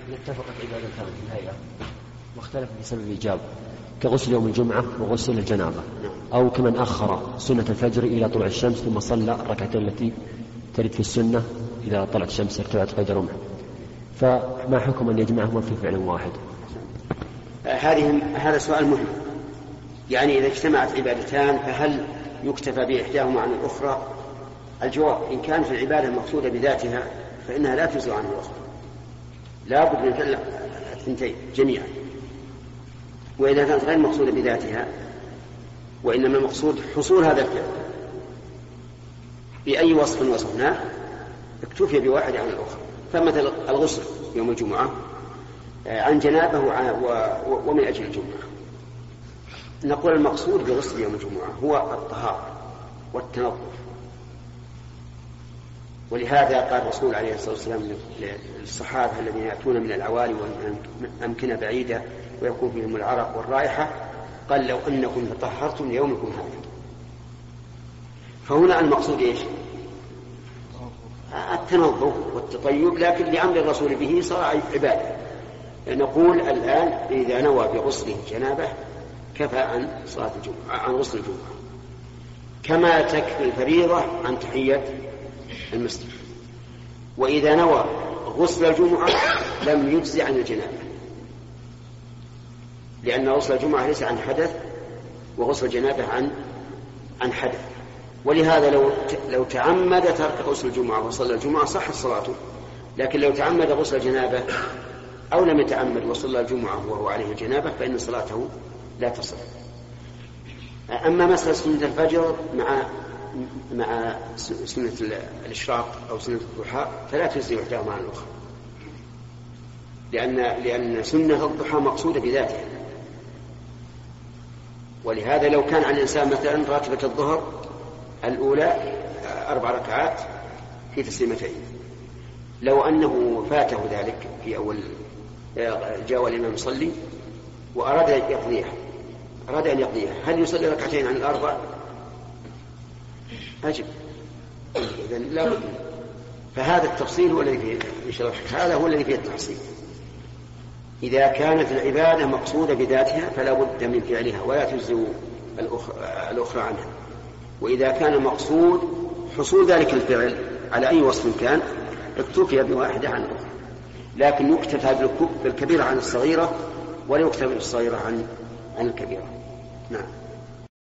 اتفقت عبادتان في الهيئة واختلف بسبب الإجابة كغسل يوم الجمعة وغسل الجنابة، أو كمن أخر سنة الفجر إلى طلوع الشمس ثم صلى الركعتين التي ترد في السنة إذا طلعت الشمس ارتفعت قيد رمح، فما حكم أن يجمعهما في فعل واحد؟ هذا سؤال مهم. يعني إذا اجتمعت عبادتان فهل يكتفى بإحداهما عن الأخرى؟ الجواب: إن كانت العبادة المقصودة بذاتها فإنها لا تجزئ عن الأخرى، لا بد من فعل الثنتين جميعا. وإذا كانت غير مقصودة بذاتها وإنما المقصود حصول هذا الفعل بأي وصف وصفناه اكتفي بواحد عن الأخرى. فمثل الغسل يوم الجمعة عن جنابه ومن أجل الجمعة، نقول المقصود بغسل يوم الجمعة هو الطهارة والتنظف. ولهذا قال الرسول عليه الصلاة والسلام للصحابة الذين يأتون من العوالي وأمكنة بعيدة ويكون فيهم العرق والرائحة، قال: لو أنكم تطهرتم ليومكم هذا. فهنا المقصود إيش؟ التنظف والتطيب، لكن لأمر الرسول به صار عبادة. نقول الآن إذا نوى بغسله جنابه كفى عن صلاة الجمعة، عن غسل الجمعة، كما تكفي الفريضة عن تحية المسجد. وإذا نوى غسل الجمعة لم يجزي عن الجنابة، لأن غسل الجمعة ليس عن حدث وغسل الجنابة عن حدث. ولهذا لو تعمد ترك غسل الجمعة وصلى الجمعة صحت صلاته، لكن لو تعمد غسل الجنابة أو لم يتعمد وصلى الجمعة وهو عليه الجنابة فإن صلاته لا تصح. أما مسألة سنة الفجر مع سنة الإشراق أو سنة الضحى فلا تجزي إحداهما عن الأخرى، لأن سنة الضحى مقصودة بذاتها. ولهذا لو كان على الإنسان مثلا راتبة الظهر الأولى 4 ركعات في تسليمتين، لو أنه فاته ذلك في أول جاء الإمام يصلي وأراد أن يقضيها، هل يصلي ركعتين عن 4؟ أجب، إذن لا بد. فهذا التفصيل هو الذي فيه هذا هو الذي فيه التفصيل. إذا كانت العبادة مقصودة بذاتها فلا بد من فعلها ولا تجزئ الأخرى عنها. وإذا كان المقصود حصول ذلك الفعل على أي وصف كان اكتفي بواحدة عن الأخرى، لكن يكتفى بالكبيرة عن الصغيرة ولا يكتفى بالصغيرة عن الكبيرة. نعم.